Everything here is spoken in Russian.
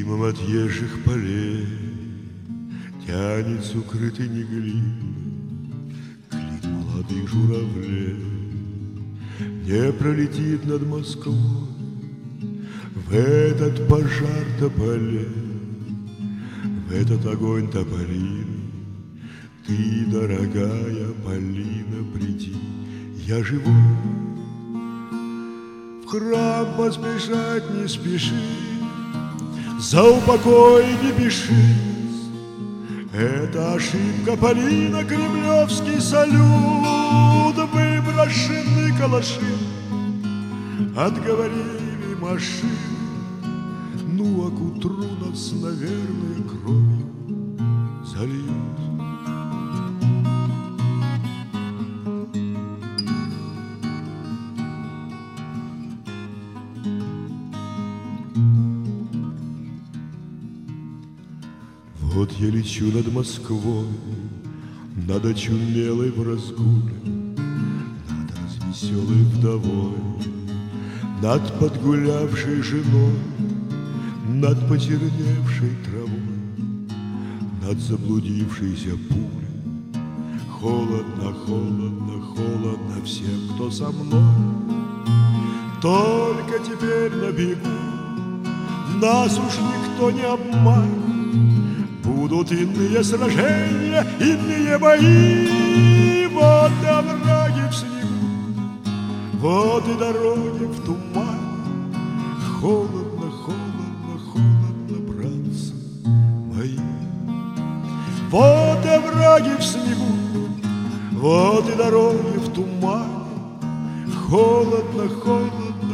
Мимо отъезжих полей тянется укрытый неглиной клин молодых журавлей. Не пролетит над Москвой в этот пожар тополей, в этот огонь тополиный. Ты, дорогая Полина, приди, я живу. В храм поспешать не спеши, за упокой не пишись. Это ошибка, Полина, кремлевский салют, выброшенный калаши отговорили машины. Ну, а к утру нас, наверное, кровью зальют. Вот я лечу над Москвой, над очумелой в разгуле, над развеселой вдовой, над подгулявшей женой, над почерневшей травой, над заблудившейся пулей. Холодно, холодно, холодно всем, кто со мной. Только теперь на бегу нас уж никто не обманет. Будут иные сражения, иные бои. Вот и овраги в снегу, вот и дороги в тумане. Холодно, холодно, холодно, братцы мои. Вот и овраги в снегу, вот и дороги в тумане. Холодно, холодно,